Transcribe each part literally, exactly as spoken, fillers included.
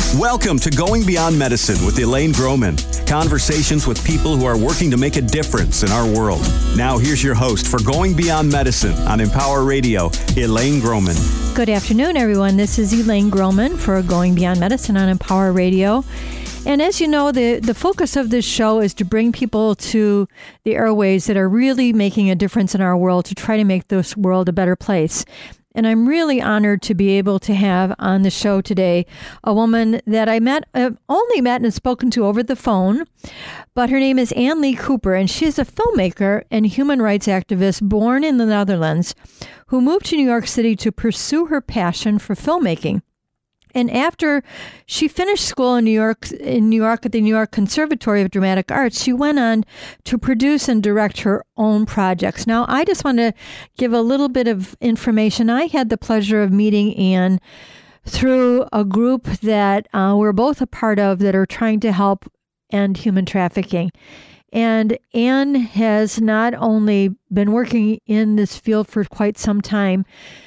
Welcome to Going Beyond Medicine with Elaine Groman. Conversations with people who are working to make a difference in our world. Now here's your host for Going Beyond Medicine on Empower Radio, Elaine Groman. Good afternoon, everyone. This is Elaine Groman for Going Beyond Medicine on Empower Radio. And as you know, the, the focus of this show is to bring people to the airways that are really making a difference in our world to try to make this world a better place. And I'm really honored to be able to have on the show today a woman that I met, uh, only met and spoken to over the phone, but her name is Ann Lee Cooper, and she is a filmmaker and human rights activist born in the Netherlands who moved to New York City to pursue her passion for filmmaking. And after she finished school in New York, in New York at the New York Conservatory of Dramatic Arts, she went on to produce and direct her own projects. Now, I just want to give a little bit of information. I had the pleasure of meeting Ann through a group that uh, we're both a part of that are trying to help end human trafficking. And Ann has not only been working in this field for quite some time,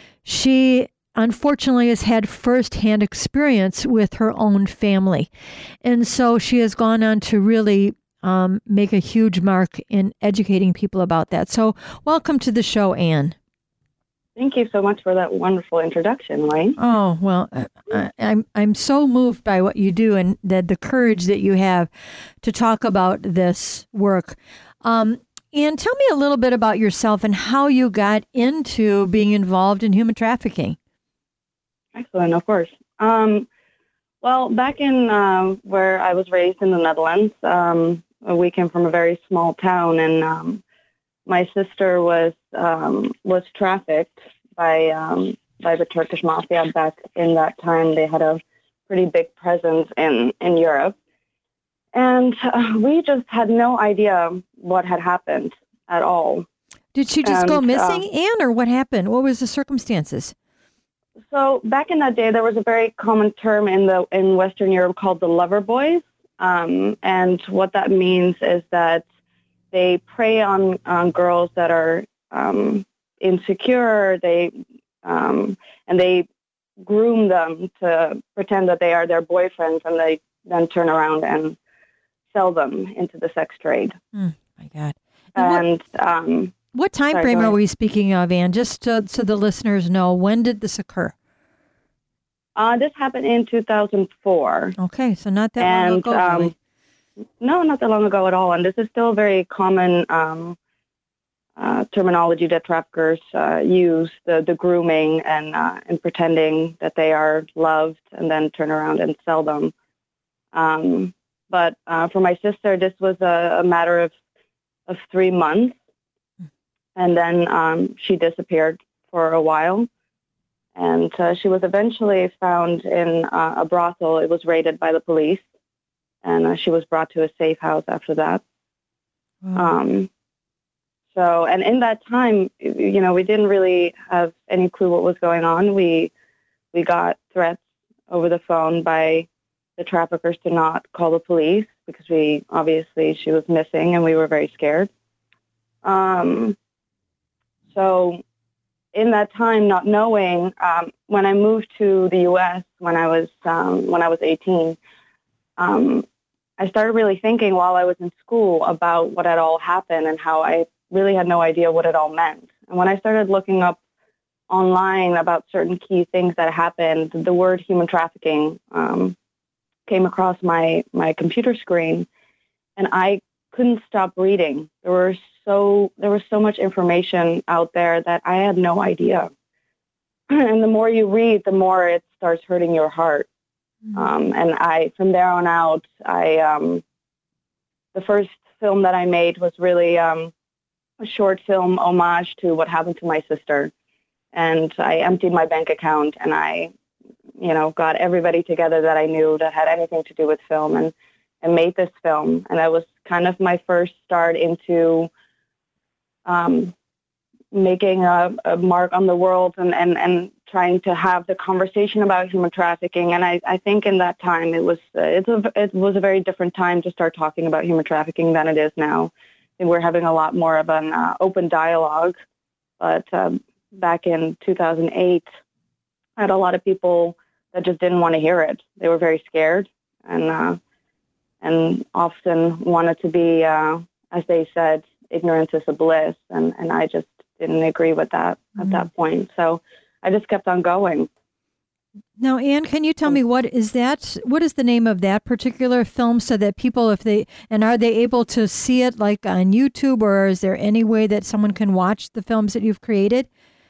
she unfortunately has had firsthand experience with her own family. And so she has gone on to really um, make a huge mark in educating people about that. So welcome to the show, Ann. Thank you so much for that wonderful introduction, Elaine. Oh, well, I, I'm I'm so moved by what you do and the, the courage that you have to talk about this work. Um, Ann, tell me a little bit about yourself and how you got into being involved in human trafficking. Excellent, of course. Um, well, back in uh, where I was raised in the Netherlands, um, we came from a very small town, and um, my sister was um, was trafficked by um, by the Turkish mafia. Back in that time, they had a pretty big presence in, in Europe, and uh, we just had no idea what had happened at all. Did she just and, go missing, uh, Ann, or what happened? What was the circumstances? So back in that day, there was a very common term in the in Western Europe called the lover boys, um, and what that means is that they prey on, on girls that are um, insecure. They um, and they groom them to pretend that they are their boyfriends, and they then turn around and sell them into the sex trade. Mm, my God! And, and what, um, what time sorry, frame are we speaking of, Ann? Just to, so the listeners know, when did this occur? Uh, this happened in two thousand four. Okay, so not that and, long ago. Um, really. No, not that long ago at all. And this is still a very common um, uh, terminology that traffickers uh, use, the, the grooming and, uh, and pretending that they are loved and then turn around and sell them. Um, but uh, for my sister, this was a, a matter of, of three months. And then um, she disappeared for a while. And uh, she was eventually found in uh, a brothel. It was raided by the police. And uh, she was brought to a safe house after that. Wow. Um, so, and in that time, you know, we didn't really have any clue what was going on. We we got threats over the phone by the traffickers to not call the police because we, obviously, she was missing and we were very scared. Um, so in that time, not knowing, um, when I moved to the U S when I was um, when I was eighteen, um, I started really thinking while I was in school about what had all happened and how I really had no idea what it all meant. And when I started looking up online about certain key things that happened, the word human trafficking um, came across my, my computer screen, and I couldn't stop reading. There were so there was so much information out there that I had no idea. And the more you read, the more it starts hurting your heart. Mm-hmm. Um, and I, from there on out, I um, the first film that I made was really um, a short film homage to what happened to my sister. And I emptied my bank account, and I, you know, got everybody together that I knew that had anything to do with film, and and made this film. And that was kind of my first start into um, making a, a mark on the world and, and, and trying to have the conversation about human trafficking. And I, I think in that time it was uh, it's a, it was a very different time to start talking about human trafficking than it is now. And we're having a lot more of an uh, open dialogue. But um, back in two thousand eight, I had a lot of people that just didn't want to hear it. They were very scared and uh, and often wanted to be, uh, as they said, ignorance is a bliss. And, and I just didn't agree with that mm-hmm. at that point. So I just kept on going. Now, Anne, can you tell me what is that? What is the name of that particular film, so that people, if they, and are they able to see it like on YouTube, or is there any way that someone can watch the films that you've created?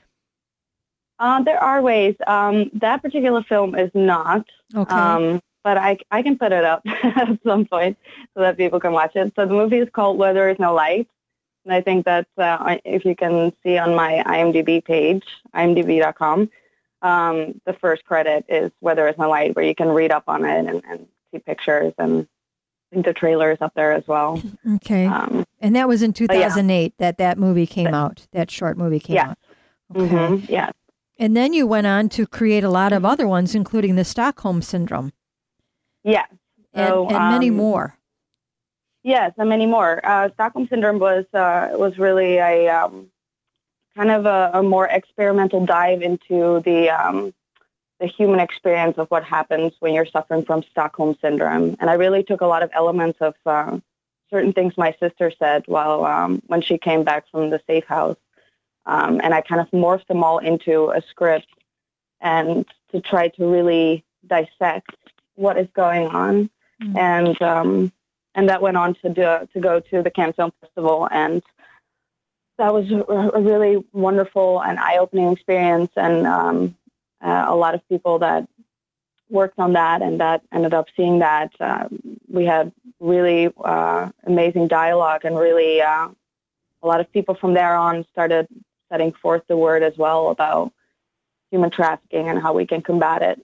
Uh, there are ways. Um, that particular film is not. Okay. Um, but I, I can put it up at some point so that people can watch it. So the movie is called Where There Is No Light. And I think that uh, if you can see on my IMDb page, I M D B dot com, um, the first credit is Where There Is No Light, where you can read up on it and, and see pictures. And I think the trailer is up there as well. Okay. Um, and that was in two thousand eight yeah. that that movie came but, out, that short movie came yeah. out. Okay. Mm-hmm. Yeah. And then you went on to create a lot of other ones, including the Stockholm Syndrome. Yes. So, and, and um, many more. Yes, and many more. Uh, Stockholm Syndrome was uh, was really a um, kind of a, a more experimental dive into the um, the human experience of what happens when you're suffering from Stockholm Syndrome. And I really took a lot of elements of uh, certain things my sister said while um, when she came back from the safe house. Um, and I kind of morphed them all into a script and to try to really dissect what is going on. Mm-hmm. And um, and that went on to do, to go to the Cannes Film Festival. And that was a, a really wonderful and eye-opening experience. And um, uh, a lot of people that worked on that and that ended up seeing that. Uh, we had really uh, amazing dialogue, and really uh, a lot of people from there on started setting forth the word as well about human trafficking and how we can combat it.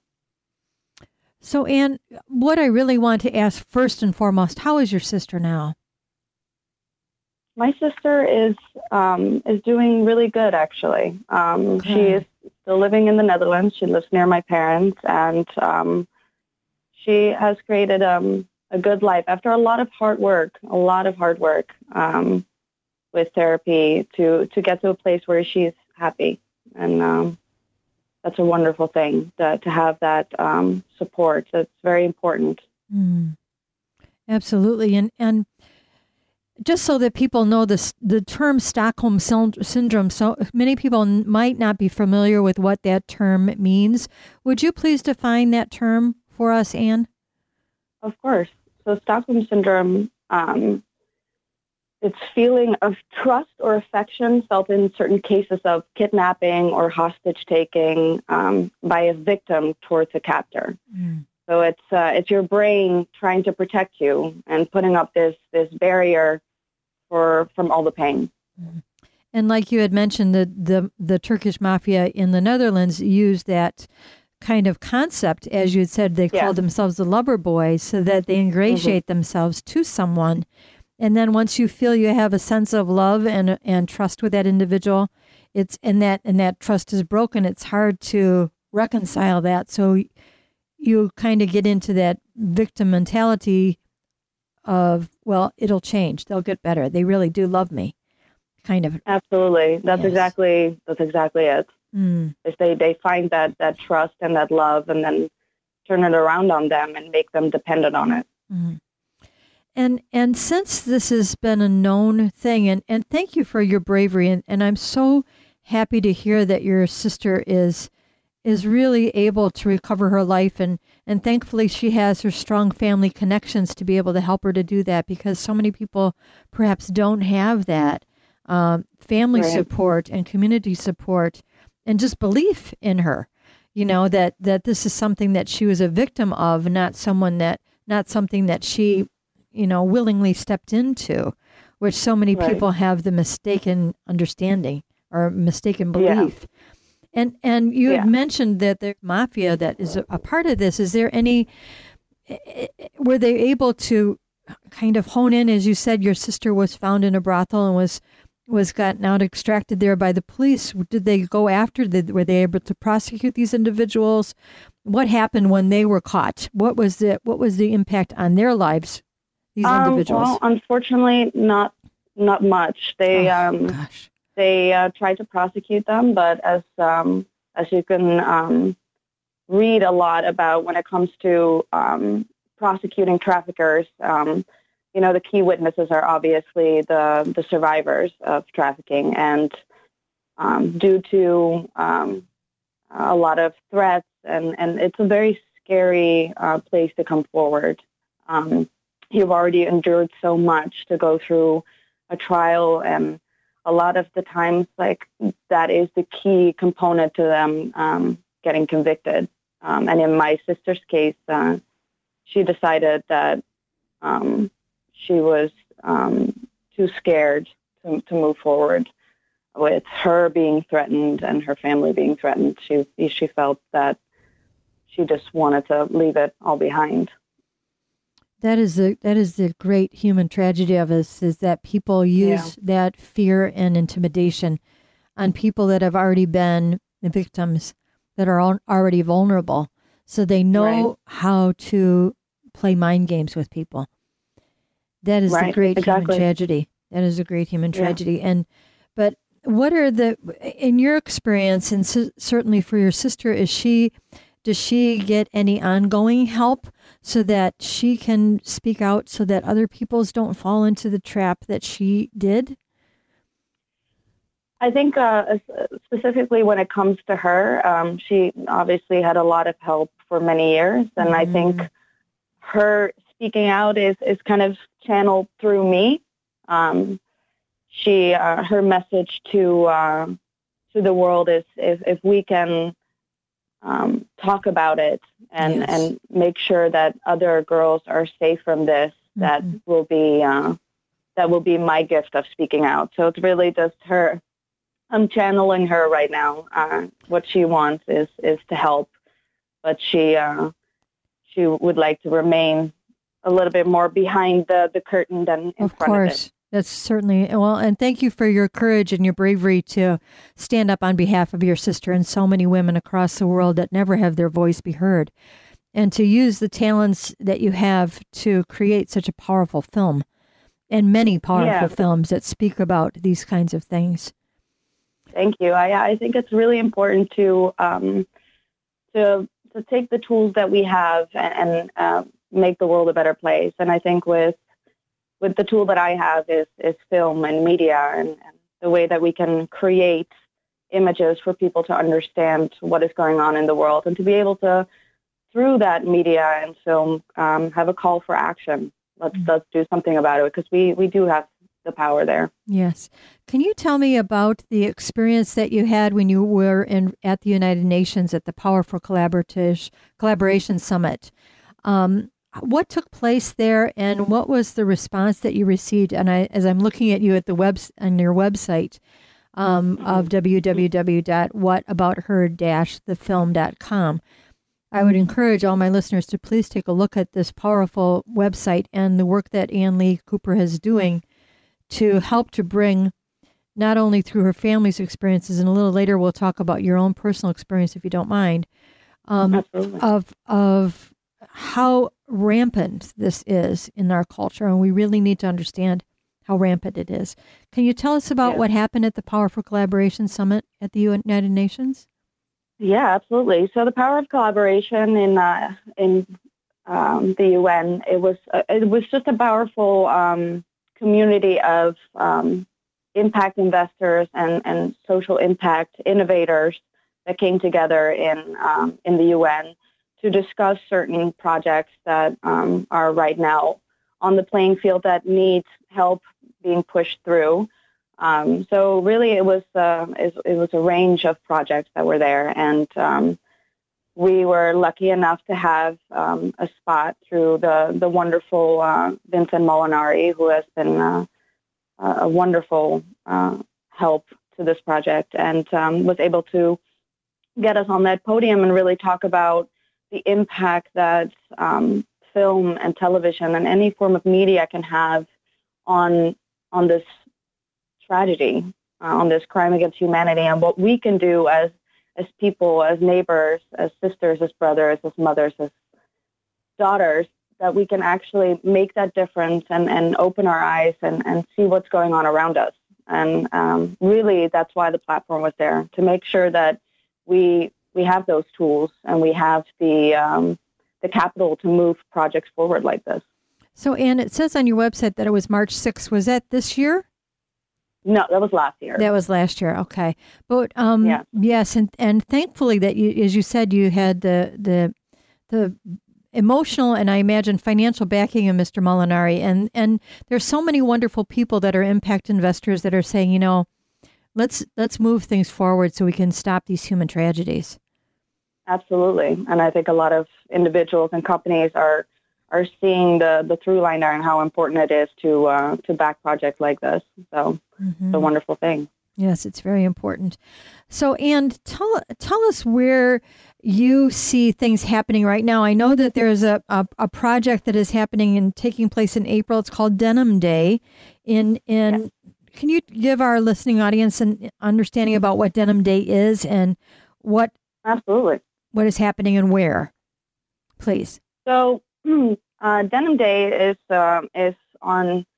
So, Anne, what I really want to ask first and foremost, how is your sister now? My sister is um, is doing really good, actually. Um, okay. She is still living in the Netherlands. She lives near my parents, and um, she has created um, a good life after a lot of hard work, a lot of hard work. Um, with therapy to, to get to a place where she's happy. And um, that's a wonderful thing, to, to have that um, support. So it's very important. Mm. Absolutely. And and just so that people know, this, the term Stockholm Syndrome, so many people might not be familiar with what that term means. Would you please define that term for us, Anne? Of course. So Stockholm Syndrome, um, it's feeling of trust or affection felt in certain cases of kidnapping or hostage-taking um, by a victim towards a captor. Mm. So it's uh, it's your brain trying to protect you and putting up this this barrier for from all the pain. Mm. And like you had mentioned, the, the the Turkish mafia in the Netherlands used that kind of concept, as you had said. They yeah. called themselves the lover boys, so that they ingratiate mm-hmm. themselves to someone. And then once you feel you have a sense of love and and trust with that individual, it's and that and that trust is broken, it's hard to reconcile that. So you kind of get into that victim mentality of, well, it'll change. They'll get better. They really do love me. Kind of. Absolutely. That's yes. exactly that's exactly it. Mm. If they, they find that, that trust and that love, and then turn it around on them and make them dependent on it. Mm. And and since this has been a known thing, and, and thank you for your bravery, and, and I'm so happy to hear that your sister is is really able to recover her life, and, and thankfully she has her strong family connections to be able to help her to do that, because so many people perhaps don't have that um, family right. support and community support and just belief in her, you know, that, that this is something that she was a victim of, not someone that, not something that she you know, willingly stepped into, which so many right. people have the mistaken understanding or mistaken belief. Yeah. And and you yeah. had mentioned that the mafia that is a, a part of this. Is there any, were they able to kind of hone in, as you said, your sister was found in a brothel and was was gotten out, extracted there by the police. Did they go after, did, were they able to prosecute these individuals? What happened when they were caught? What was the, what was the impact on their lives? These individuals? Um, well, unfortunately, not not much. They oh, um, gosh. they uh, tried to prosecute them, but as um, as you can um, read a lot about when it comes to um, prosecuting traffickers. Um, you know, the key witnesses are obviously the, the survivors of trafficking. And um, due to um, a lot of threats, and, and it's a very scary uh, place to come forward. Um, you've already endured so much to go through a trial, and a lot of the times, like, that is the key component to them um, getting convicted. Um, and in my sister's case, uh, she decided that um, she was um, too scared to, to move forward with her being threatened and her family being threatened. She she felt that she just wanted to leave it all behind. That is the that is the great human tragedy of us, is that people use yeah. that fear and intimidation on people that have already been the victims, that are already vulnerable. So they know right. how to play mind games with people. That is right. the great exactly. human tragedy. That is a great human yeah. tragedy. And but what are the, in your experience, and c- certainly for your sister, is she, does she get any ongoing help so that she can speak out so that other peoples don't fall into the trap that she did? I think uh, specifically when it comes to her, um, she obviously had a lot of help for many years. And mm-hmm. I think her speaking out is, is kind of channeled through me. Um, she, uh, her message to uh, to the world is if, if we can um, talk about it and, yes. and make sure that other girls are safe from this, mm-hmm. that will be uh, that will be my gift of speaking out. So it's really just her. I'm channeling her right now. Uh, what she wants is, is to help, but she uh, she would like to remain a little bit more behind the, the curtain than in of front course. of it. That's certainly, well, and thank you for your courage and your bravery to stand up on behalf of your sister and so many women across the world that never have their voice be heard, and to use the talents that you have to create such a powerful film, and many powerful yeah. films that speak about these kinds of things. Thank you. I, I think it's really important to um, to to take the tools that we have and, and uh, make the world a better place. And I think with with the tool that I have is is film and media, and, and the way that we can create images for people to understand what is going on in the world, and to be able to, through that media and film, um, have a call for action. Let's mm-hmm. let's do something about it, because we, we do have the power there. Yes. Can you tell me about the experience that you had when you were in at the United Nations at the Powerful Collaborative Collaboration Summit? Um, what took place there, and what was the response that you received? And I, as I'm looking at you at the web on your website um, of w w w dot what about her dash the film dot com, I would encourage all my listeners to please take a look at this powerful website and the work that Ann Lee Cooper is doing to help to bring, not only through her family's experiences, and a little later we'll talk about your own personal experience if you don't mind, um, of of how rampant this is in our culture, and we really need to understand how rampant it is. Can you tell us about yeah. what happened at the Powerful Collaboration Summit at the United Nations? Yeah, absolutely. So the power of collaboration in uh, in um, the U N, it was uh, it was just a powerful um, community of um, impact investors and, and social impact innovators that came together in um, in the U N to discuss certain projects that um, are right now on the playing field that need help being pushed through. Um, so really, it was uh, it, it was a range of projects that were there, and um, we were lucky enough to have um, a spot through the the wonderful uh, Vincent Molinari, who has been uh, a wonderful uh, help to this project, and um, was able to get us on that podium and really talk about the impact that um, film and television and any form of media can have on on this tragedy, uh, on this crime against humanity, and what we can do as as people, as neighbors, as sisters, as brothers, as mothers, as daughters, that we can actually make that difference and, and open our eyes and, and see what's going on around us. And um, really, that's why the platform was there, to make sure that we we have those tools and we have the um, the capital to move projects forward like this. So, Ann, it says on your website that it was March sixth. Was that this year? No, that was last year. That was last year. Okay. But um, yeah. yes, and, and thankfully that you, as you said, you had the the the emotional and I imagine financial backing of Mister Molinari. And, and there's so many wonderful people that are impact investors that are saying, you know, let's let's move things forward so we can stop these human tragedies. Absolutely. And I think a lot of individuals and companies are are seeing the, the through line there and how important it is to uh, to back projects like this. So mm-hmm. It's a wonderful thing. Yes, it's very important. So, Ann, tell tell us where you see things happening right now. I know that there's a, a, a project that is happening and taking place in April. It's called Denim Day. In in yes. Can you give our listening audience an understanding about what Denim Day is and what absolutely what is happening and where, please? So. Uh, Denim Day is um, is on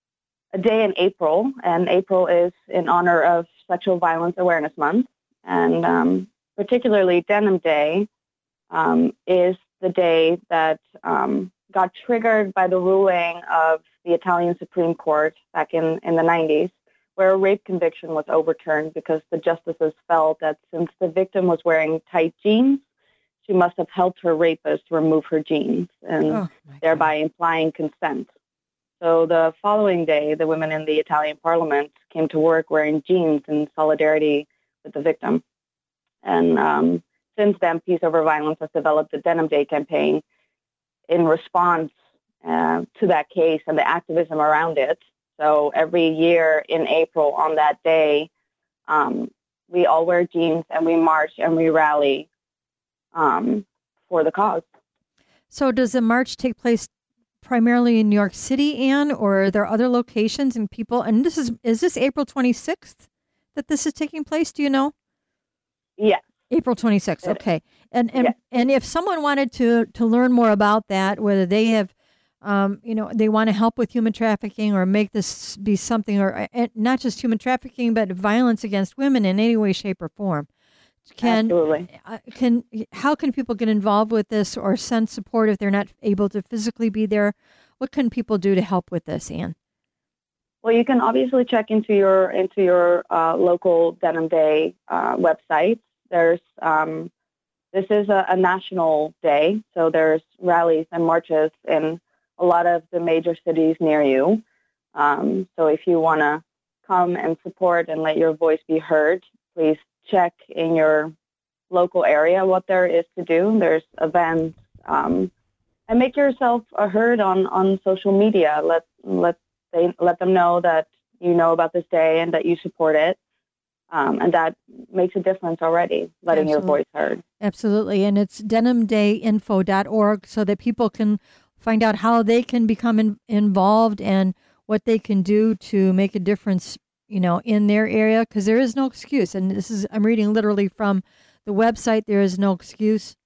a day in April, and April is in honor of Sexual Violence Awareness Month. And um, particularly Denim Day um, is the day that um, got triggered by the ruling of the Italian Supreme Court back in, in the nineties, where a rape conviction was overturned because the justices felt that since the victim was wearing tight jeans, she must have helped her rapist remove her jeans and oh, thereby implying consent. So the following day, the women in the Italian parliament came to work wearing jeans in solidarity with the victim. And um, since then, Peace Over Violence has developed the Denim Day campaign in response uh, to that case and the activism around it. So every year in April on that day, um, we all wear jeans and we march and we rally Um, for the cause. So does the march take place primarily in New York City, Ann, or are there other locations and people? And this is, is this April twenty-sixth that this is taking place? Do you know? Yeah. April twenty-sixth. Okay. And, and, yes. and if someone wanted to, to learn more about that, whether they have, um, you know, they want to help with human trafficking or make this be something, or uh, not just human trafficking, but violence against women in any way, shape, or form. Can, Absolutely. Uh, can how can people get involved with this or send support if they're not able to physically be there? What can people do to help with this, Ann? Well, you can obviously check into your into your uh, local Denim Day uh, website. There's um, this is a, a national day, so there's rallies and marches in a lot of the major cities near you. Um, so if you want to come and support and let your voice be heard, please check in your local area what there is to do. There's events, um, and make yourself heard on, on social media. Let let they let them know that you know about this day and that you support it, um, and that makes a difference already. Letting Absolutely. Your voice heard. Absolutely, and it's denim day info dot org so that people can find out how they can become in, involved and what they can do to make a difference, you know, in their area, because there is no excuse. And this is, I'm reading literally from the website, there is no excuse.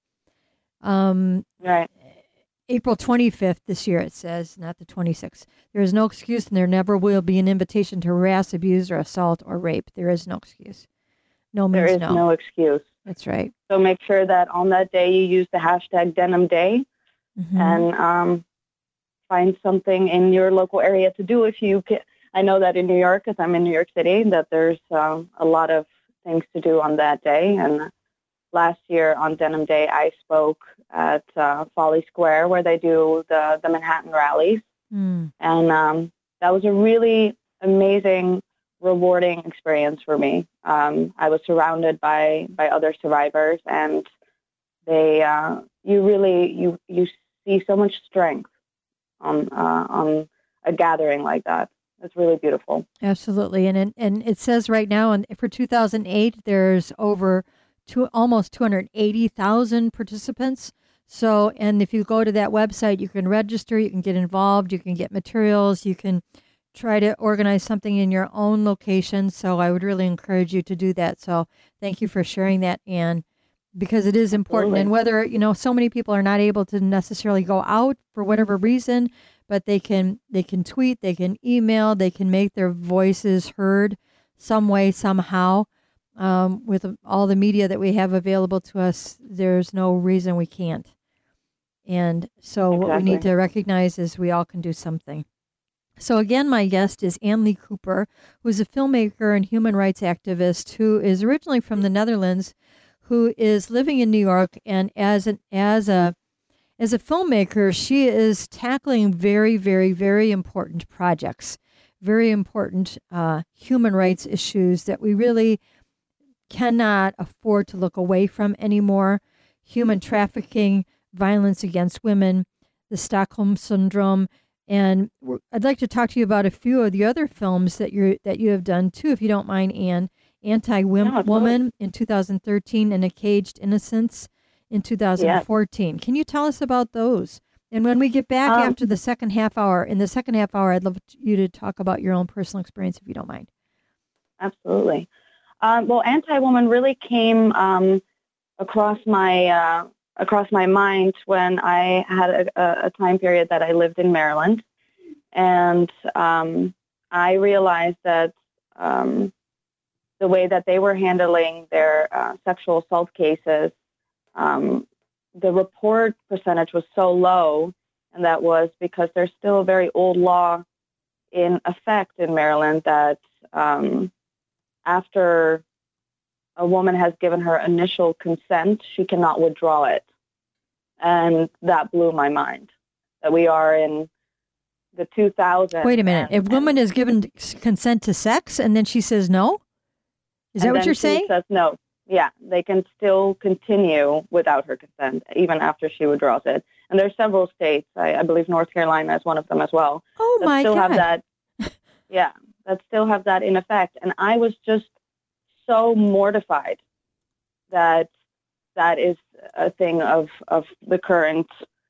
Um, right. April twenty-fifth this year, it says, not the twenty-sixth. There is no excuse, and there never will be an invitation to harass, abuse, or assault, or rape. There is no excuse. No means There is no. no excuse. That's right. So make sure that on that day you use the hashtag Denim Day mm-hmm. and um, find something in your local area to do if you can. I know that in New York, because I'm in New York City, that there's um, a lot of things to do on that day. And last year on Denim Day, I spoke at uh, Folly Square, where they do the, the Manhattan rallies. Mm. And um, that was a really amazing, rewarding experience for me. Um, I was surrounded by, by other survivors, and they uh, you really you you see so much strength on uh, on a gathering like that. It's really beautiful. Absolutely. And and, and it says right now, and for two thousand eight, there's over two, almost two hundred eighty thousand participants. So, and if you go to that website, you can register, you can get involved, you can get materials, you can try to organize something in your own location. So I would really encourage you to do that. So thank you for sharing that, Ann, because it is important. Absolutely. And whether, you know, so many people are not able to necessarily go out for whatever reason, but they can they can tweet, they can email, they can make their voices heard some way, somehow. Um, with all the media that we have available to us, there's no reason we can't. And so Exactly. what we need to recognize is we all can do something. So again, my guest is Ann Lee Cooper, who is a filmmaker and human rights activist who is originally from the Netherlands, who is living in New York. And as an as a as a filmmaker, she is tackling very, very, very important projects, very important uh, human rights issues that we really cannot afford to look away from anymore. Human trafficking, violence against women, the Stockholm Syndrome. And I'd like to talk to you about a few of the other films that you that you have done too, if you don't mind, Ann. Anti-Woman No, in two thousand thirteen and A Caged Innocence in two thousand fourteen. Yes. Can you tell us about those? And when we get back um, after the second half hour, in the second half hour, I'd love you to talk about your own personal experience, if you don't mind. Absolutely. Um, well, Anti-Woman really came um, across my uh, across my mind when I had a, a time period that I lived in Maryland, and um, I realized that um, the way that they were handling their uh, sexual assault cases, um, the report percentage was so low, and that was because there's still a very old law in effect in Maryland that um, after a woman has given her initial consent, she cannot withdraw it. And that blew my mind, that we are in the two thousands. Wait a minute. And, if a woman has given consent to sex and then she says no? Is that what you're saying? Says no. Yeah, they can still continue without her consent, even after she withdraws it. And there's several states, I, I believe North Carolina is one of them as well. Oh, that my still God. Have that, yeah, that still have that in effect. And I was just so mortified that that is a thing of, of the current,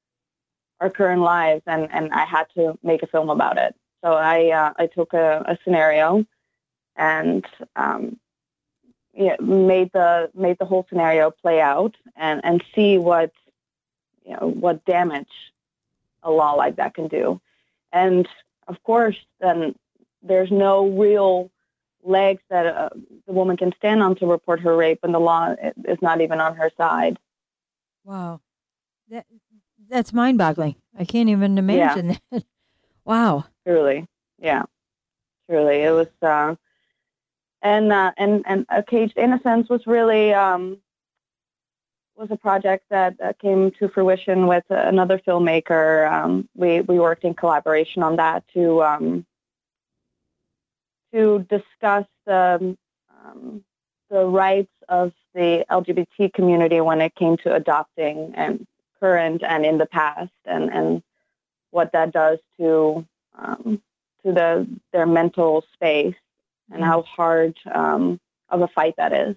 our current lives, and, and I had to make a film about it. So I uh, I took a, a scenario and um, yeah, made the made the whole scenario play out and, and see what you know what damage a law like that can do. And of course, then there's no real legs that uh, the woman can stand on to report her rape, and the law is not even on her side. Wow. That that's mind-boggling. I can't even imagine yeah. that. Wow. Truly. Yeah. Truly. It was uh, and uh, and and A Caged Innocence was really um, was a project that uh, came to fruition with another filmmaker. Um, we we worked in collaboration on that to um, to discuss the um, the rights of the L G B T community when it came to adopting, and current and in the past, and, and what that does to um, to the their mental space, and how hard um, of a fight that is.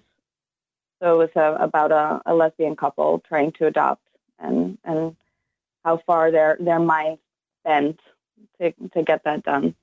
So it was a, about a, a lesbian couple trying to adopt, and and how far their their minds bent to to get that done.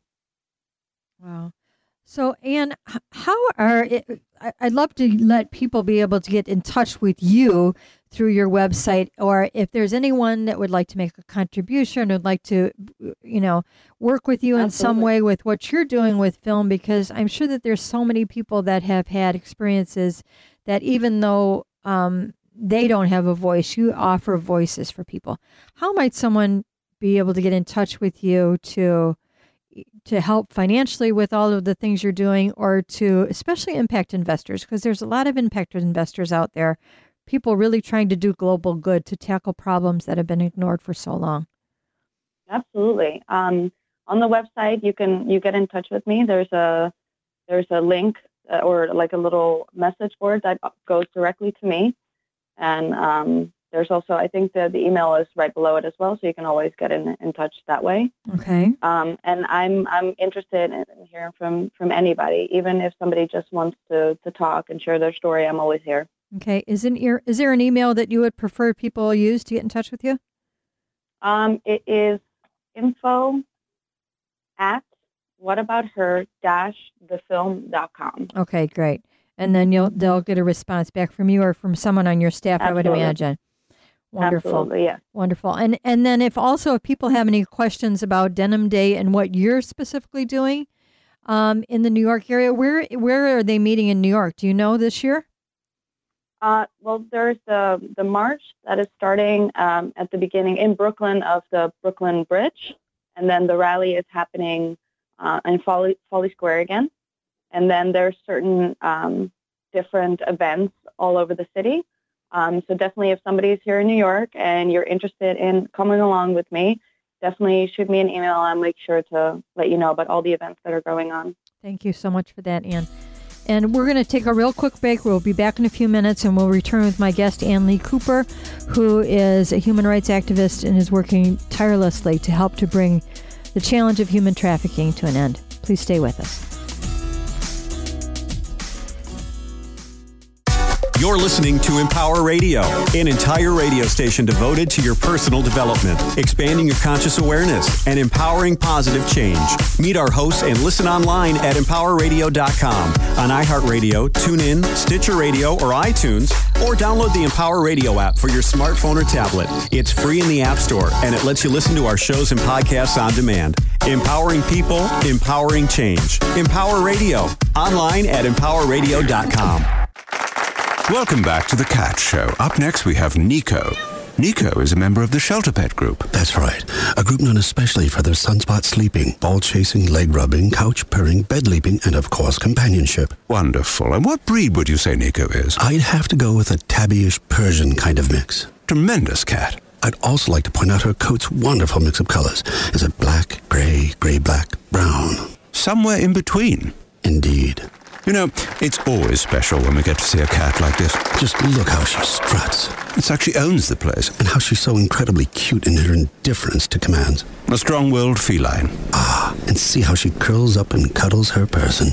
Wow. So, Ann, how are it, I'd love to let people be able to get in touch with you through your website, or if there's anyone that would like to make a contribution, would like to, you know, work with you in Absolutely. Some way with what you're doing with film, because I'm sure that there's so many people that have had experiences that even though um, they don't have a voice, you offer voices for people. How might someone be able to get in touch with you to to help financially with all of the things you're doing, or to especially impact investors? Because there's a lot of impact investors out there, people really trying to do global good to tackle problems that have been ignored for so long. Absolutely. Um, on the website, you can you get in touch with me. There's a there's a link uh, or like a little message board that goes directly to me, and um, there's also, I think the, the email is right below it as well, so you can always get in, in touch that way. Okay. Um, and I'm I'm interested in, in hearing from, from anybody, even if somebody just wants to, to talk and share their story. I'm always here. Okay. Isn't your, is there an email that you would prefer people use to get in touch with you? Um, it is info at whatabouther dash the film dot com. Okay, great. And then you'll they'll get a response back from you or from someone on your staff, Absolutely. I would imagine. Wonderful. Absolutely, yeah. Wonderful. And and then if also if people have any questions about Denim Day and what you're specifically doing, um, in the New York area. Where where are they meeting in New York? Do you know this year? Uh, well, there's the the march that is starting um, at the beginning in Brooklyn of the Brooklyn Bridge, and then the rally is happening uh, in Folly, Folly Square again. And then there's certain um, different events all over the city. Um, so definitely if somebody's here in New York and you're interested in coming along with me, definitely shoot me an email. I'll make sure to let you know about all the events that are going on. Thank you so much for that, Ann. And we're going to take a real quick break. We'll be back in a few minutes, and we'll return with my guest, Ann Lee Cooper, who is a human rights activist and is working tirelessly to help to bring the challenge of human trafficking to an end. Please stay with us. You're listening to Empower Radio, an entire radio station devoted to your personal development, expanding your conscious awareness, and empowering positive change. Meet our hosts and listen online at empower radio dot com, on iHeartRadio, TuneIn, Stitcher Radio, or iTunes, or download the Empower Radio app for your smartphone or tablet. It's free in the App Store, and it lets you listen to our shows and podcasts on demand. Empowering people, empowering change. Empower Radio, online at empower radio dot com. Welcome back to The Cat Show. Up next, we have Nico. Nico is a member of the Shelter Pet Group. That's right. A group known especially for their sunspot sleeping, ball chasing, leg rubbing, couch purring, bed leaping, and of course, companionship. Wonderful. And what breed would you say Nico is? I'd have to go with a tabbyish Persian kind of mix. Tremendous cat. I'd also like to point out her coat's wonderful mix of colors. Is it black, gray, gray-black, brown? Somewhere in between. Indeed. You know, it's always special when we get to see a cat like this. Just look how she struts. It's like she owns the place. And how she's so incredibly cute in her indifference to commands. A strong-willed feline. Ah, and see how she curls up and cuddles her person.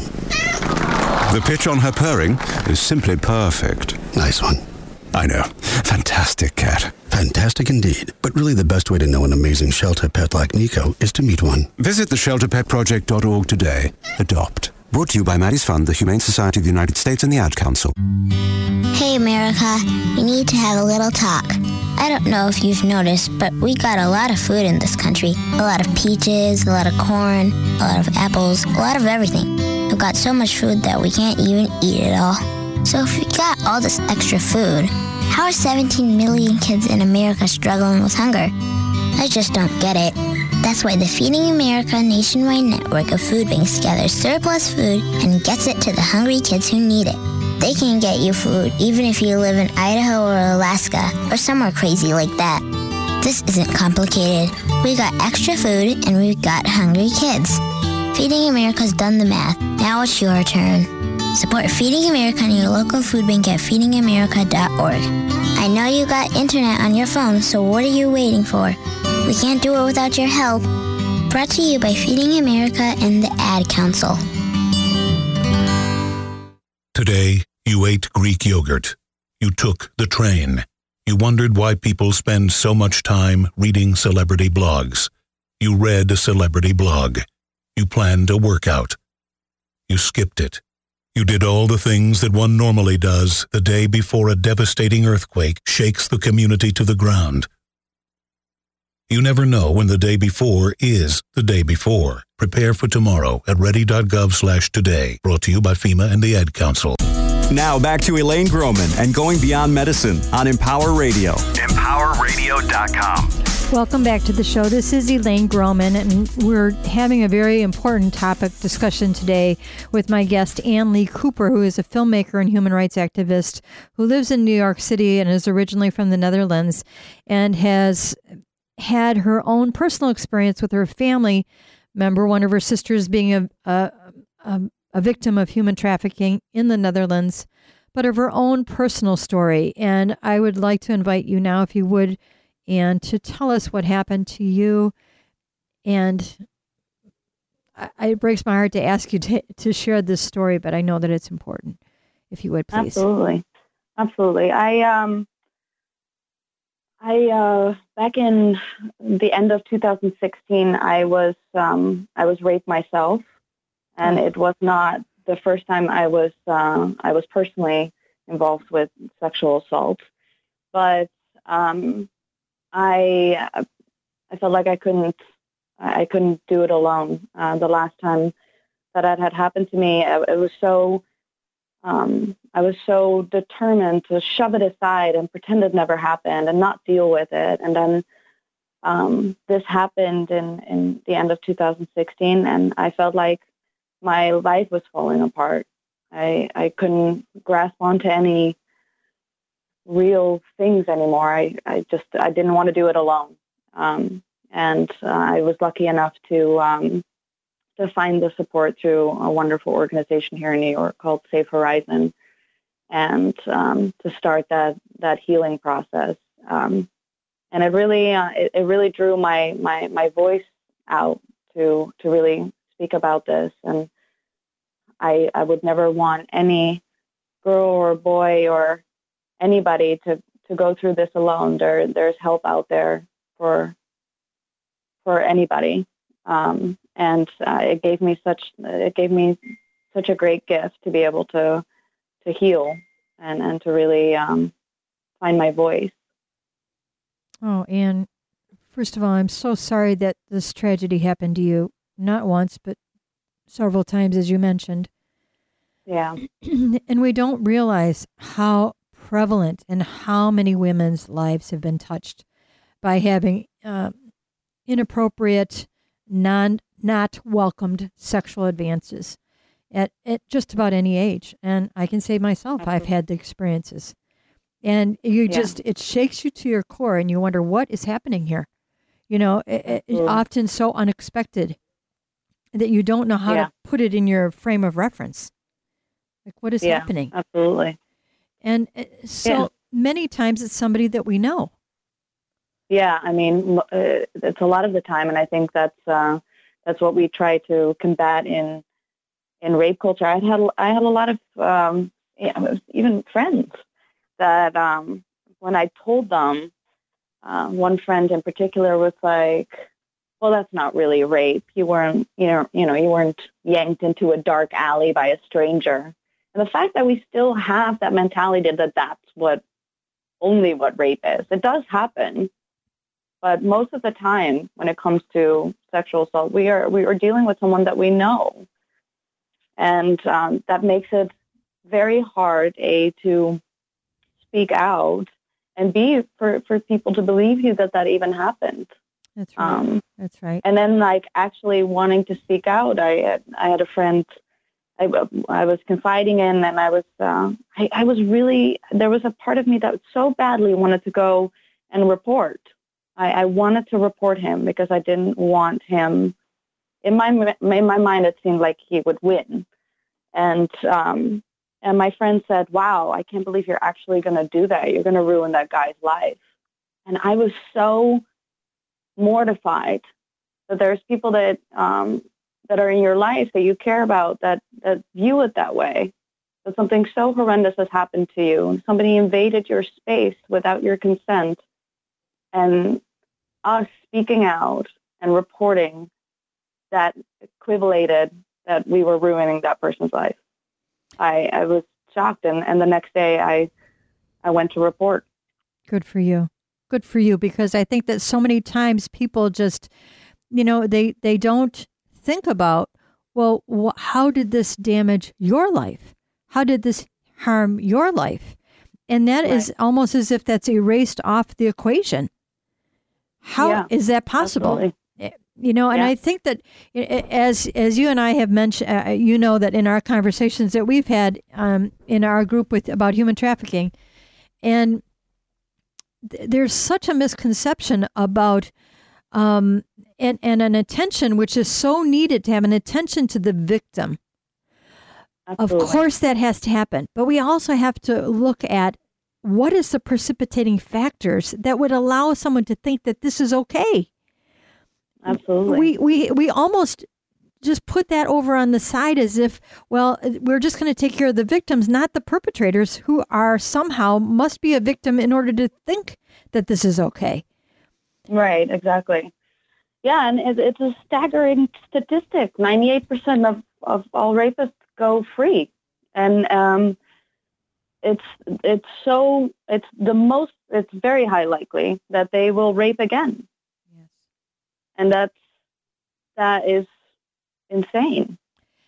The pitch on her purring is simply perfect. Nice one. I know. Fantastic cat. Fantastic indeed. But really the best way to know an amazing shelter pet like Nico is to meet one. Visit the shelter pet project dot org today. Adopt. Brought to you by Maddie's Fund, the Humane Society of the United States, and the Ad Council. Hey, America. We need to have a little talk. I don't know if you've noticed, but we got a lot of food in this country. A lot of peaches, a lot of corn, a lot of apples, a lot of everything. We've got so much food that we can't even eat it all. So if we got all this extra food, how are seventeen million kids in America struggling with hunger? I just don't get it. That's why the Feeding America nationwide network of food banks gathers surplus food and gets it to the hungry kids who need it. They can get you food even if you live in Idaho or Alaska or somewhere crazy like that. This isn't complicated. We got extra food and we've got hungry kids. Feeding America's done the math. Now it's your turn. Support Feeding America and your local food bank at feeding america dot org. I know you got internet on your phone, so what are you waiting for? We can't do it without your help. Brought to you by Feeding America and the Ad Council. Today, you ate Greek yogurt. You took the train. You wondered why people spend so much time reading celebrity blogs. You read a celebrity blog. You planned a workout. You skipped it. You did all the things that one normally does the day before a devastating earthquake shakes the community to the ground. You never know when the day before is the day before. Prepare for tomorrow at ready dot gov slash today. Brought to you by FEMA and the Ad Council. Now back to Elaine Groman and Going Beyond Medicine on Empower Radio. empower radio dot com. Welcome back to the show. This is Elaine Groman, and we're having a very important topic discussion today with my guest, Ann Lee Cooper, who is a filmmaker and human rights activist who lives in New York City and is originally from the Netherlands and has had her own personal experience with her family member, one of her sisters being a, a, a, a victim of human trafficking in the Netherlands, but of her own personal story. And I would like to invite you now, if you would, and to tell us what happened to you. And I, it breaks my heart to ask you to, to share this story, but I know that it's important. If you would, please. Absolutely. Absolutely. I, um, I, uh, back in the end of two thousand sixteen, I was, um, I was raped myself, and it was not the first time I was, uh, I was personally involved with sexual assault, but, um, I I felt like I couldn't I couldn't do it alone. Uh, the last time that had, had happened to me, it, it was so, um, I was so determined to shove it aside and pretend it never happened and not deal with it. And then um, this happened in, in the end of two thousand sixteen, and I felt like my life was falling apart. I, I couldn't grasp onto any real things anymore. I, I just, I didn't want to do it alone. Um, and uh, I was lucky enough to, um, to find the support through a wonderful organization here in New York called Safe Horizon, and um, to start that, that healing process. Um, and it really, uh, it, it really drew my, my, my voice out to, to really speak about this. And I, I would never want any girl or boy or anybody to, to go through this alone. There, there's help out there for, for anybody. Um, and uh, it gave me such, it gave me such a great gift to be able to, to heal and, and to really um, find my voice. Oh, Anne, first of all, I'm so sorry that this tragedy happened to you. Not once, but several times, as you mentioned. Yeah. And we don't realize how prevalent and how many women's lives have been touched by having uh, inappropriate, non not welcomed sexual advances at, at just about any age. And I can say myself, Absolutely. I've had the experiences. And you yeah. just, it shakes you to your core and you wonder, what is happening here? You know, it, it's often so unexpected that you don't know how yeah. to put it in your frame of reference. Like, what is yeah, happening? Absolutely. And so yeah. many times it's somebody that we know. Yeah, I mean, it's a lot of the time, and I think that's uh, that's what we try to combat in in rape culture. I had I had a lot of um, even friends that um, when I told them, uh, one friend in particular was like, well, that's not really rape. You weren't, you know, you know, you weren't yanked into a dark alley by a stranger. And the fact that we still have that mentality that that's what, only what rape is. It does happen, but most of the time when it comes to sexual assault, we are we are dealing with someone that we know, and um, that makes it very hard, A, to speak out, and B, for, for people to believe you that that even happened. That's right. Um, That's right. And then, like, actually wanting to speak out. I had, I had a friend I, I was confiding in, and I was, uh, I, I was really, there was a part of me that so badly wanted to go and report. I, I wanted to report him because I didn't want him, in my, in my mind, it seemed like he would win. And, um, and my friend said, wow, I can't believe you're actually going to do that. You're going to ruin that guy's life. And I was so mortified that there's people that um, that are in your life that you care about that, that view it that way. That something so horrendous has happened to you, and somebody invaded your space without your consent, and us speaking out and reporting that equivalated that we were ruining that person's life. I, I was shocked, and, and the next day I I went to report. Good for you. Good for you, because I think that so many times people just, you know, they, they don't think about, well, wh- how did this damage your life? How did this harm your life? And that right. is almost as if that's erased off the equation. How yeah, is that possible? Absolutely. You know, and yeah. I think that as as you and I have mentioned, uh, you know, that in our conversations that we've had um, in our group with about human trafficking, and th- there's such a misconception about um, and, and an attention which is so needed to have an attention to the victim. Absolutely. Of course, that has to happen, but we also have to look at what is the precipitating factors that would allow someone to think that this is okay. Absolutely. We, we we almost just put that over on the side as if, well, we're just going to take care of the victims, not the perpetrators, who are somehow must be a victim in order to think that this is okay. Right, exactly. Yeah, and it's a staggering statistic. ninety-eight percent of, of all rapists go free. And um, it's it's so, it's the most, it's very high likely that they will rape again. And that's, that is insane.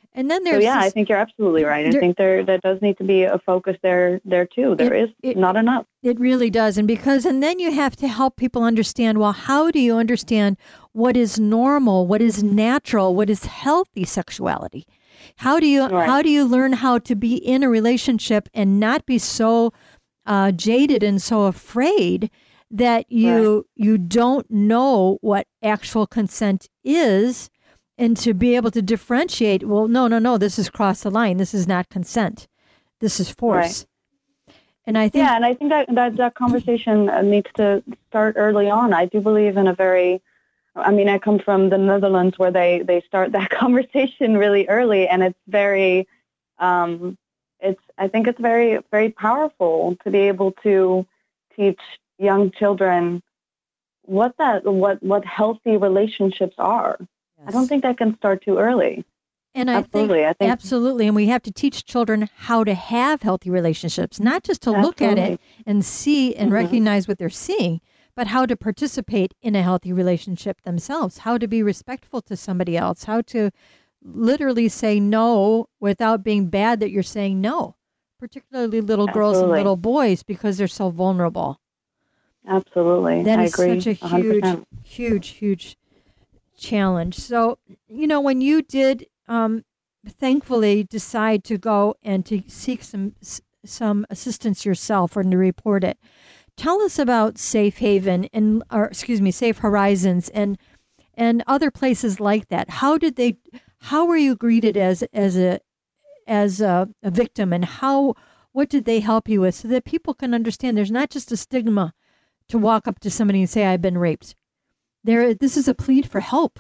And then there's so yeah, this, I think you're absolutely right. I there, think there there does need to be a focus there there too. There it, is it, not enough. It really does. And because, and then you have to help people understand, well, how do you understand what is normal, what is natural, what is healthy sexuality? How do you, Right. how do you learn how to be in a relationship and not be so uh, jaded and so afraid that you, Right. you don't know what actual consent is, and to be able to differentiate, well, no, no, no, this is cross the line. This is not consent. This is force. Right. And I think, Yeah, and I think that, that that conversation uh, needs to start early on. I do believe in a very, I mean, I come from the Netherlands where they, they start that conversation really early, and it's very, um, it's I think it's very, very powerful to be able to teach young children what that what what healthy relationships are. yes. I don't think that can start too early. And I Absolutely, think, I think- absolutely. And we have to teach children how to have healthy relationships, not just to look at it and see and Mhm. recognize what they're seeing, but how to participate in a healthy relationship themselves, how to be respectful to somebody else, how to literally say no without being bad that you're saying no, particularly little girls and Absolutely. little boys, because they're so vulnerable. Absolutely. That I is agree. such a one hundred huge, percent. huge, huge challenge. So, you know, when you did um, thankfully decide to go and to seek some some assistance yourself or to report it, tell us about Safe Haven and, or excuse me, Safe Horizons and and other places like that. How did they? How were you greeted as as a as a, a victim, and how? What did they help you with, so that people can understand there's not just a stigma to walk up to somebody and say, I've been raped. There, this is a plea for help.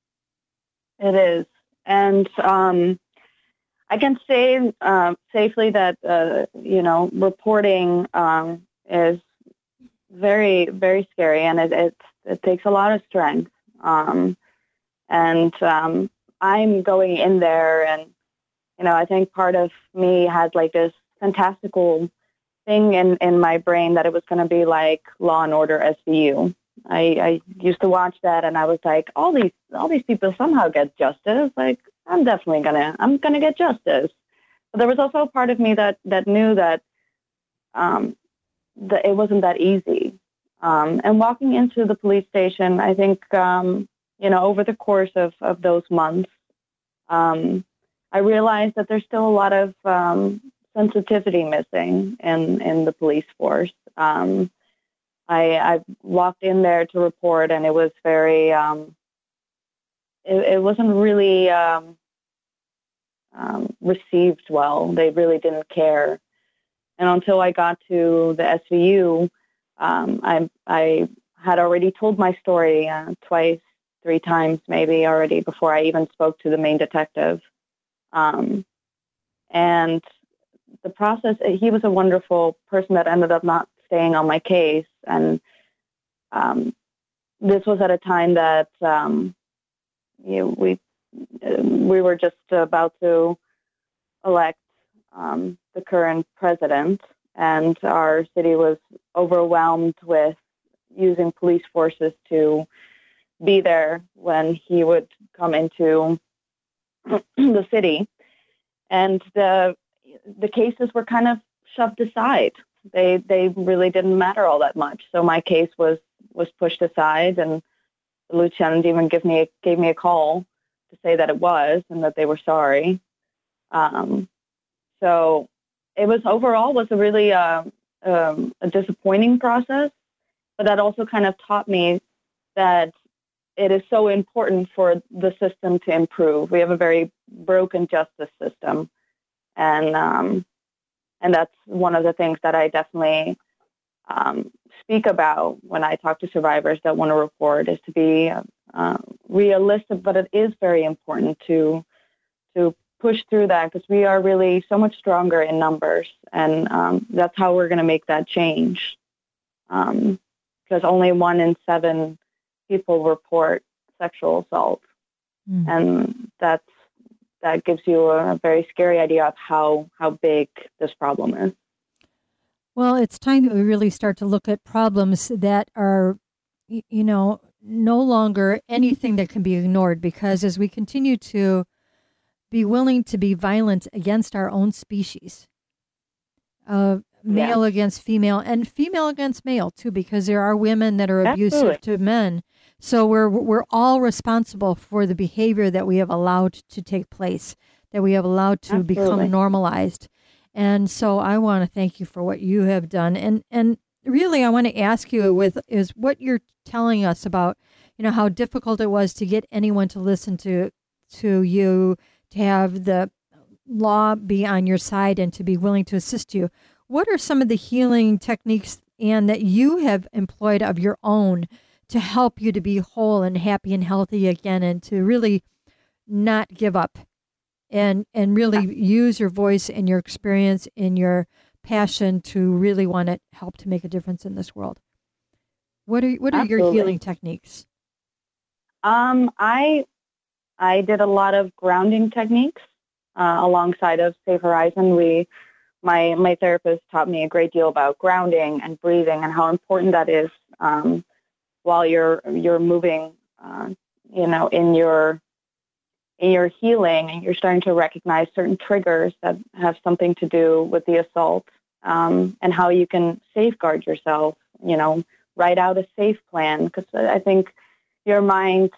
It is. And um, I can say uh, safely that, uh, you know, reporting um, is very, very scary, and it, it, it takes a lot of strength. Um, and um, I'm going in there, and, you know, I think part of me had like this fantastical thing in, in my brain that it was going to be like Law and Order S V U. I, I used to watch that, and I was like, all these all these people somehow get justice. Like, I'm definitely gonna I'm gonna get justice. But there was also a part of me that that knew that um, that it wasn't that easy. Um, and walking into the police station, I think um, you know, over the course of, of those months, um, I realized that there's still a lot of um, sensitivity missing in, in the police force. Um, I, I walked in there to report, and it was very, um, it, it wasn't really um, um, received well. They really didn't care. And until I got to the S V U, um, I, I had already told my story uh, twice, three times maybe already before I even spoke to the main detective. Um, and the process, he was a wonderful person that ended up not staying on my case. And um, this was at a time that um, you know, we we were just about to elect um, the current president, and our city was overwhelmed with using police forces to be there when he would come into the city. And the the cases were kind of shoved aside. They they really didn't matter all that much. So my case was, was pushed aside, and the lieutenant even gave me a, gave me a call to say that it was and that they were sorry. Um, so it was overall was a really uh, um, a disappointing process, but that also kind of taught me that it is so important for the system to improve. We have a very broken justice system, and um, and that's one of the things that I definitely um, speak about when I talk to survivors that want to report, is to be uh, realistic, but it is very important to to push through that, because we are really so much stronger in numbers, and um, that's how we're going to make that change. Um, because only one in seven people report sexual assault, mm. and that's that gives you a very scary idea of how how big this problem is. Well, it's time that we really start to look at problems that are, you know, no longer anything that can be ignored, because as we continue to be willing to be violent against our own species. Uh, male yeah. against female, and female against male too, because there are women that are abusive Absolutely. to men. So we're we're all responsible for the behavior that we have allowed to take place, that we have allowed to Absolutely. become normalized. And so I want to thank you for what you have done. And and really, I want to ask you with is what you're telling us about, you know, how difficult it was to get anyone to listen to to you, to have the law be on your side and to be willing to assist you. What are some of the healing techniques and that you have employed of your own to help you to be whole and happy and healthy again, and to really not give up and and really use your voice and your experience and your passion to really want to help to make a difference in this world? What are what are Absolutely. your healing techniques? Um, I I did a lot of grounding techniques uh, alongside of Safe Horizon. We my my therapist taught me a great deal about grounding and breathing and how important that is um, while you're you're moving, uh, you know, in your in your healing, and you're starting to recognize certain triggers that have something to do with the assault, um, and how you can safeguard yourself. You know, write out a safe plan, because I think your mind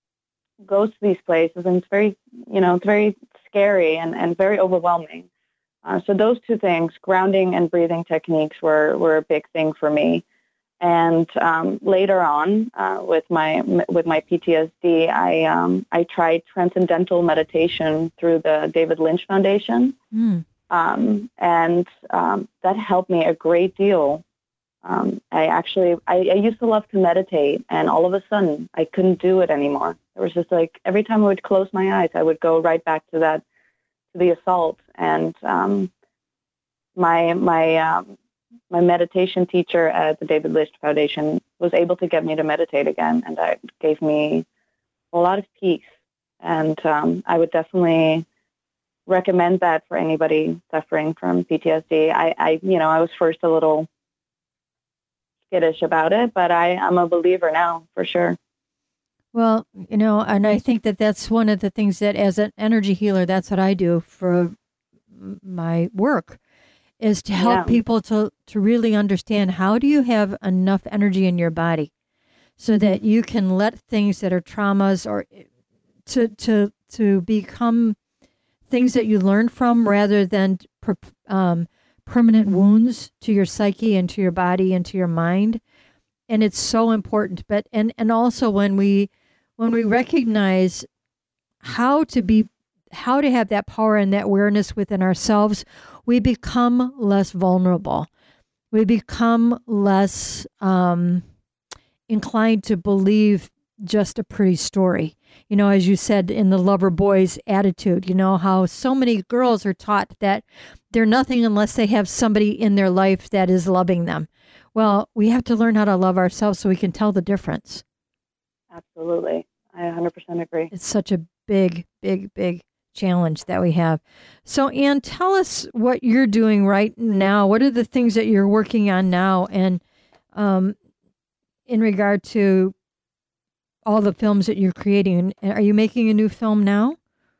goes to these places and it's very, you know, it's very scary and, and very overwhelming. Uh, so those two things, grounding and breathing techniques, were, were a big thing for me. And um, later on, uh, with my with my P T S D, I um, I tried transcendental meditation through the David Lynch Foundation, Mm. um, and um, that helped me a great deal. Um, I actually I, I used to love to meditate, and all of a sudden I couldn't do it anymore. It was just like every time I would close my eyes, I would go right back to that to the assault, and um, my my. Um, My meditation teacher at the David Lynch Foundation was able to get me to meditate again, and that gave me a lot of peace. And um, I would definitely recommend that for anybody suffering from P T S D. I, I you know, I was first a little skittish about it, but I, I'm a believer now, for sure. Well, you know, and I think that that's one of the things that, as an energy healer, that's what I do for my work, is to help Yeah. people to, to really understand, how do you have enough energy in your body so that you can let things that are traumas or to to to become things that you learn from, rather than per, um, permanent wounds to your psyche and to your body and to your mind. And it's so important. But and and also when we when we recognize how to be how to have that power and that awareness within ourselves, we become less vulnerable. We become less um, inclined to believe just a pretty story. You know, as you said, in the lover boys attitude, you know, how so many girls are taught that they're nothing unless they have somebody in their life that is loving them. Well, we have to learn how to love ourselves so we can tell the difference. Absolutely. I one hundred percent agree. It's such a big, big, big challenge that we have. So, Anne, tell us what you're doing right now. What are the things that you're working on now, and um, in regard to all the films that you're creating? Are you making a new film now?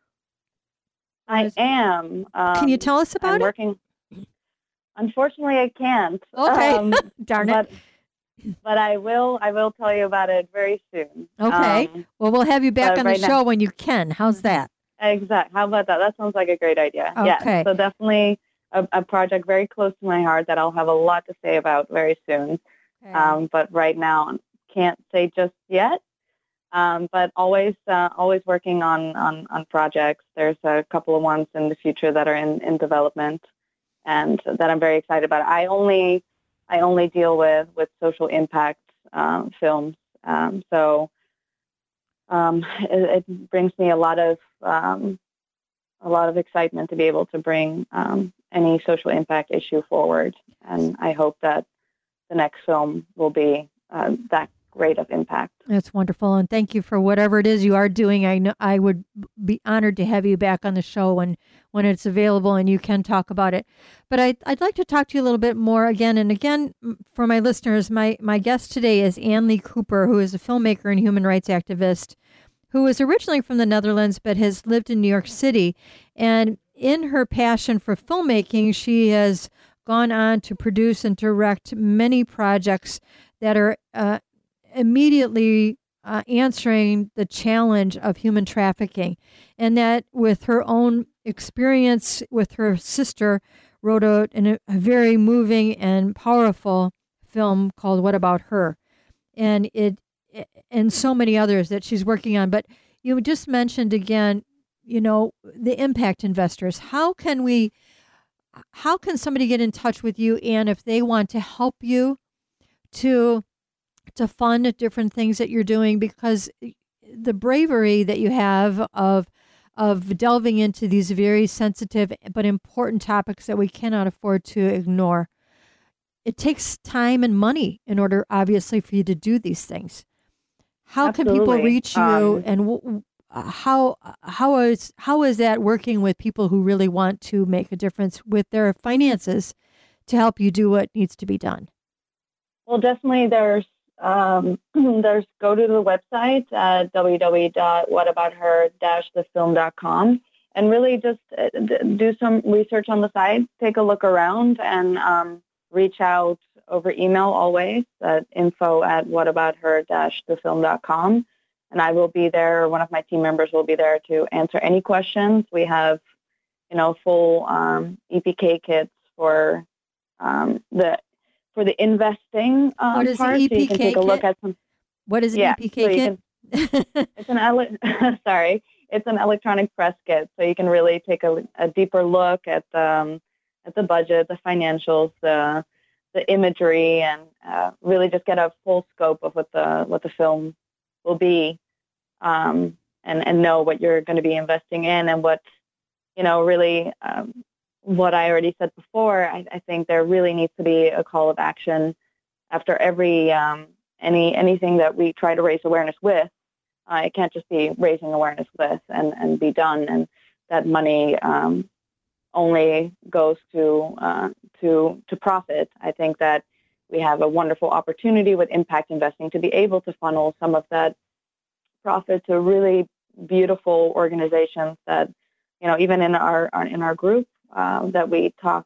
I am. Um, Can you tell us about I'm it? working. Unfortunately, I can't. Okay. Um, Darn but, it. but I will. I will tell you about it very soon. Okay. Um, Well, we'll have you back but on the right show now- when you can. How's that? Exactly. How about that? That sounds like a great idea. Okay. Yeah. So definitely a, a project very close to my heart that I'll have a lot to say about very soon. Okay. Um, but right now, can't say just yet. Um, but always, uh, always working on, on, on projects. There's a couple of ones in the future that are in, in development, and that I'm very excited about. I only, I only deal with, with social impact um, films. Um, so um, it, it brings me a lot of um, a lot of excitement to be able to bring um, any social impact issue forward, and I hope that the next film will be uh, that great of impact. That's wonderful, and thank you for whatever it is you are doing. I know I would be honored to have you back on the show when, when it's available and you can talk about it. But I, I'd like to talk to you a little bit more again and again for my listeners. My my guest today is Anne Lee Cooper, who is a filmmaker and human rights activist, who is originally from the Netherlands but has lived in New York City. And in her passion for filmmaking, she has gone on to produce and direct many projects that are uh, immediately uh, answering the challenge of human trafficking. And that with her own experience with her sister, wrote a, a very moving and powerful film called What About Her? And it and so many others that she's working on. But you just mentioned again, you know, the impact investors. How can we, how can somebody get in touch with you, Ann, if they want to help you to to fund different things that you're doing? Because the bravery that you have of of delving into these very sensitive but important topics that we cannot afford to ignore. It takes time and money in order, obviously, for you to do these things. How Absolutely. can people reach you, Um, and w- how how is how is that working with people who really want to make a difference with their finances to help you do what needs to be done? Well, definitely there's um, there's go to the website at w w w dot what about her dash the film dot com and really just uh, d- do some research on the site, take a look around, and um, reach out over email always at info at what about her dash the film dot com. And I will be there. One of my team members will be there to answer any questions. We have, you know, full um, E P K kits for um, the for the investing um, What is the part. E So you P can K take a look kit? at some. What is an Yeah, E P K so you kit? It's an ele- sorry, it's an electronic press kit, so you can really take a, a deeper look at the um, at the budget, the financials, the the imagery, and uh, really just get a full scope of what the what the film will be, um, and and know what you're going to be investing in, and what you know really um, what I already said before. I, I think there really needs to be a call of action after every um, any anything that we try to raise awareness with. Uh, it can't just be raising awareness with and, and be done, and that money um, only goes to uh, to to profit. I think that we have a wonderful opportunity with impact investing to be able to funnel some of that profit to really beautiful organizations that, you know, even in our, our in our group uh, that we talk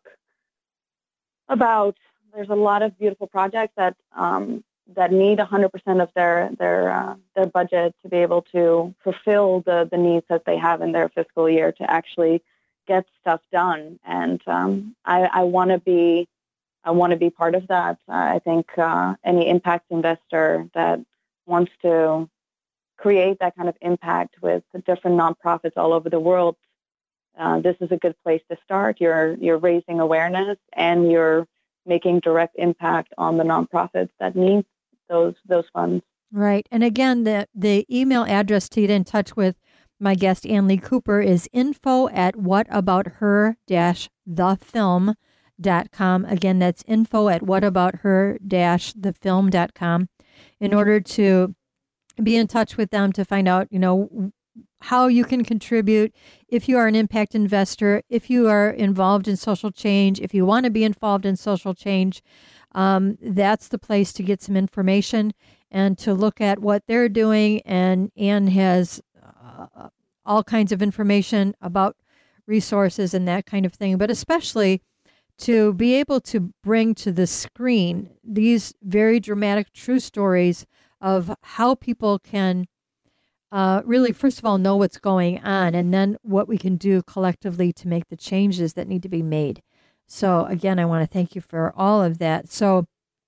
about. There's a lot of beautiful projects that. Um, that need one hundred percent of their their uh, their budget to be able to fulfill the, the needs that they have in their fiscal year to actually get stuff done. And um, I, I want to be I want to be part of that. I think uh, any impact investor that wants to create that kind of impact with the different nonprofits all over the world, uh, this is a good place to start. You're you're raising awareness and you're making direct impact on the nonprofits that need those those funds. Right. And again, the, the email address to get in touch with my guest, Ann Lee Cooper, is info at whatabouther dash the film dot com. Again, that's info at whatabouther dash the film dot com in order to be in touch with them to find out, you know, how you can contribute if you are an impact investor, if you are involved in social change, if you want to be involved in social change. Um, that's the place to get some information and to look at what they're doing. And Ann has uh, all kinds of information about resources and that kind of thing, but especially to be able to bring to the screen these very dramatic true stories of how people can uh, really, first of all, know what's going on, and then what we can do collectively to make the changes that need to be made. So again, I want to thank you for all of that. So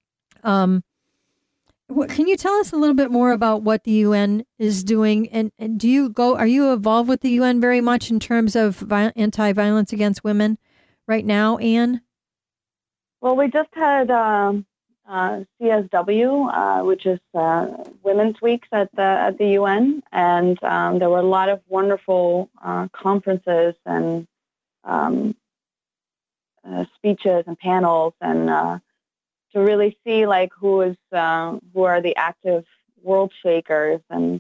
um, what, can you tell us a little bit more about what the U N is doing? And, and do you go, are you involved with the U N very much in terms of vi- anti-violence against women right now, Ann? Well, we just had um, uh, C S W, uh, which is uh, Women's Weeks at the at the U N, and um, there were a lot of wonderful uh, conferences and um, uh, speeches and panels, and uh, to really see like who is uh, who are the active world shakers, and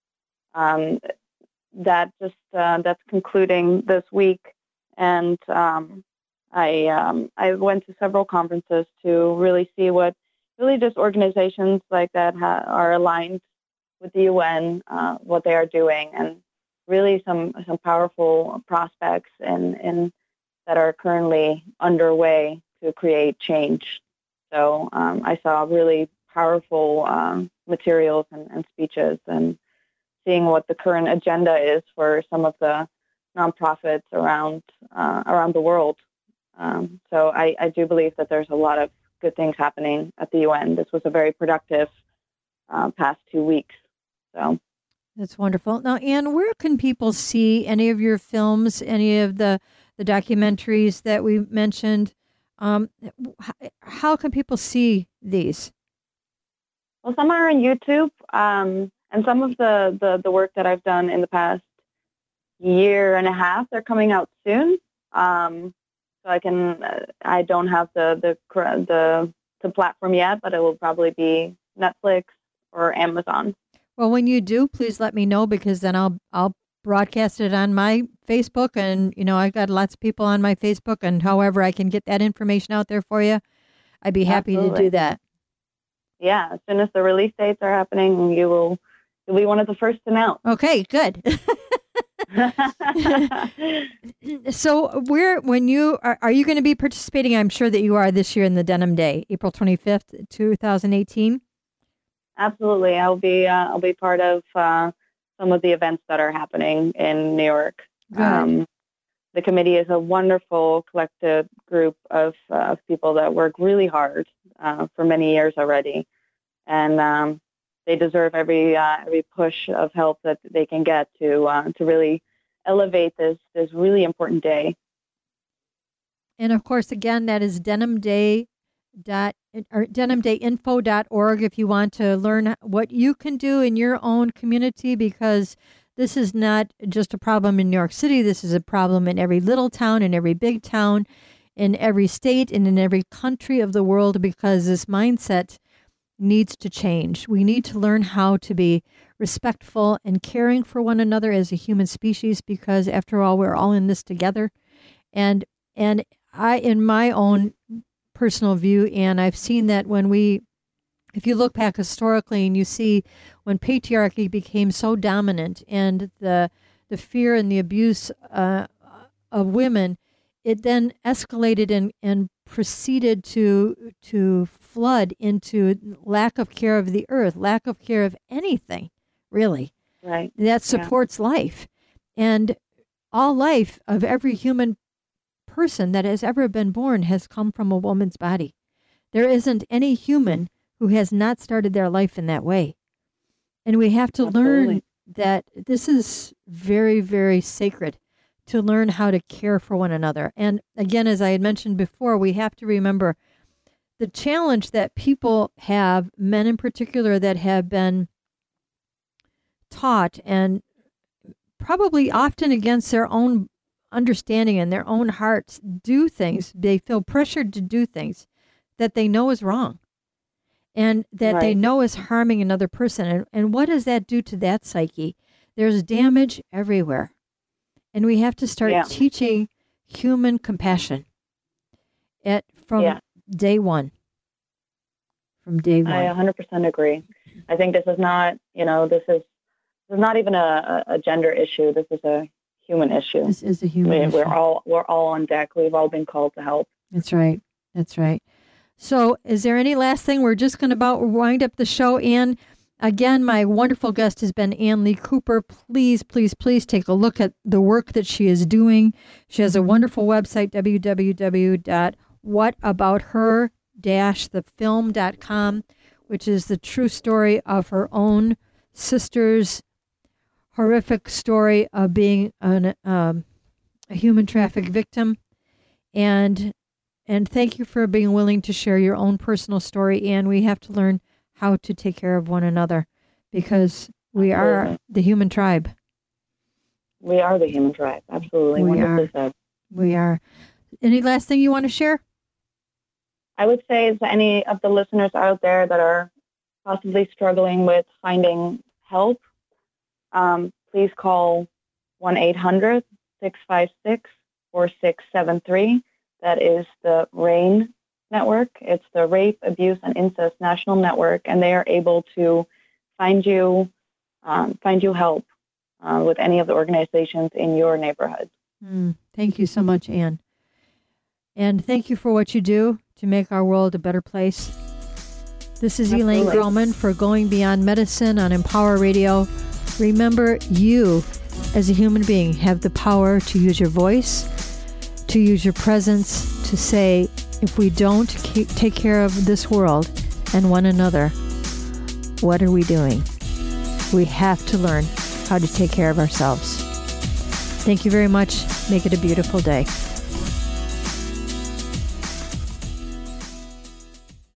um, that just uh, that's concluding this week, and. Um, I um, I went to several conferences to really see what really just organizations like that ha- are aligned with the U N, uh, what they are doing, and really some some powerful prospects in, in that are currently underway to create change. So um, I saw really powerful um, materials and, and speeches, and seeing what the current agenda is for some of the nonprofits around uh, around the world. Um, so I, I do believe that there's a lot of good things happening at the U N. This was a very productive uh, past two weeks. So that's wonderful. Now, Anne, where can people see any of your films, any of the, the documentaries that we mentioned? Um, how can people see these? Well, some are on YouTube, um, and some of the, the, the work that I've done in the past year and a half, they're coming out soon. Um, so I can, uh, I don't have the, the the the platform yet, but it will probably be Netflix or Amazon. Well, when you do, please let me know, because then I'll I'll broadcast it on my Facebook, and you know I've got lots of people on my Facebook, and however I can get that information out there for you, I'd be happy Absolutely. to do that. Yeah, as soon as the release dates are happening, you will you'll be one of the first to know. Okay, good. So where, when you, are, are you going to be participating? I'm sure that you are this year in the Denim Day, April twenty-fifth, twenty eighteen. Absolutely. I'll be, uh, I'll be part of uh, some of the events that are happening in New York. Um, the committee is a wonderful collective group of, uh, of people that work really hard uh, for many years already. And um, they deserve every uh, every push of help that they can get to uh, to really elevate this this really important day. And of course, again, that is denim day dot or denim day info dot org if you want to learn what you can do in your own community, because this is not just a problem in New York City. This is a problem in every little town, in every big town, in every state, and in every country of the world, because this mindset needs to change. We need to learn how to be respectful and caring for one another as a human species, because after all, we're all in this together. And and I, in my own personal view, and I've seen that when we, if you look back historically and you see when patriarchy became so dominant and the the fear and the abuse uh, of women, it then escalated and, and proceeded to to flood into lack of care of the earth, lack of care of anything, really, right? That supports yeah. life. And all life of every human person that has ever been born has come from a woman's body. There isn't any human who has not started their life in that way. And we have to Absolutely. learn that this is very, very sacred, to learn how to care for one another. And again, as I had mentioned before, we have to remember the challenge that people have, men in particular, that have been taught, and probably often against their own understanding and their own hearts, do things. They feel pressured to do things that they know is wrong, and that right. they know is harming another person. And, and what does that do to that psyche? There's damage everywhere. And we have to start yeah. teaching human compassion at from yeah. day one. From day one. I one hundred percent agree. I think this is not, you know, this is, this is not even a, a gender issue. This is a human issue. This is a human we, issue. We're all, we're all on deck. We've all been called to help. That's right. That's right. So is there any last thing? We're just going to about wind up the show. Anne, again, my wonderful guest has been Anne Lee Cooper. Please, please, please take a look at the work that she is doing. She has a wonderful website, w w w dot what about her dash the film dot com, which is the true story of her own sister's horrific story of being an, um, a human traffic victim. And and thank you for being willing to share your own personal story. And we have to learn how to take care of one another, because we Absolutely. Are the human tribe. We are the human tribe. Absolutely. We are. Said. We are. Any last thing you want to share? I would say to any of the listeners out there that are possibly struggling with finding help, um, please call one eight hundred six five six four six seven three. That is the RAIN network. It's the Rape, Abuse, and Incest National Network, and they are able to find you um, find you help uh, with any of the organizations in your neighborhood. Mm, thank you so much, Ann. And thank you for what you do to make our world a better place. This is Absolutely. Elaine Groman for Going Beyond Medicine on Empower Radio. Remember, you, as a human being, have the power to use your voice, to use your presence, to say, if we don't keep, take care of this world and one another, what are we doing? We have to learn how to take care of ourselves. Thank you very much. Make it a beautiful day.